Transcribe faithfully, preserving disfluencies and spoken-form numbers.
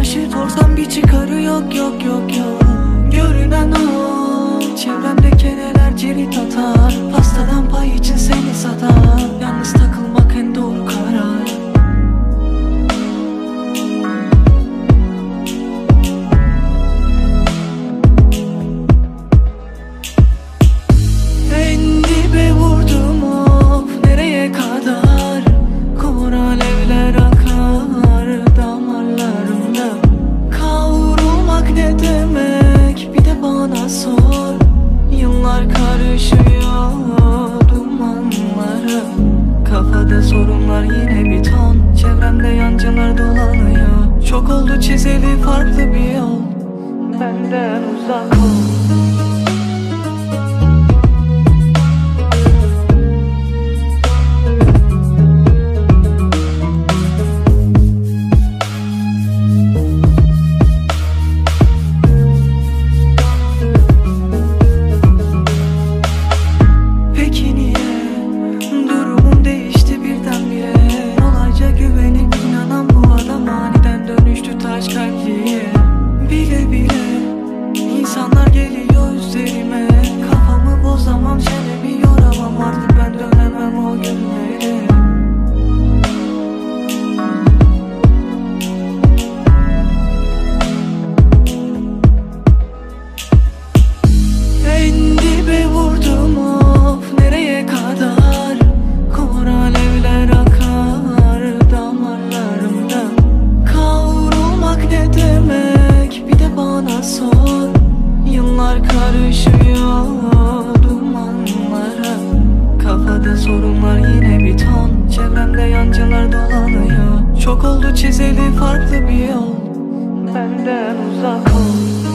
taşı sorsam bir çıkarı yok yok yok yok. Görünen o, çevremde keneler cirit atar. Pastadan pay için seni satar. Yalnız takılmak en doğru karar. En dibe vurdum of, nereye kadar? Kor alevler akar damarlarımda. Kavrulmak ne demek, bir de bana sor. Yıllar karışıyor dumanlara. Kafada sorunlar yine bir ton. Çevremde yancılar dolanıyor. Çok oldu çizeli farklı bir yol. Benden uzak ol. Bile bile insanlar geliyor üzerime. Kafamı bozamam, çenemi yoramam. Artık ben dönemem o günlere. En dibe vurdum of, nereye kadar? Kor alevler akar damarlarımda. Kavrulmak ne demek, bir de bana sor. Yıllar karışıyor dumanlara. Kafada sorunlar yine bir ton. Çevremde yancılar dolanıyor. Çok oldu çizeli farklı bir yol. Benden uzak ol.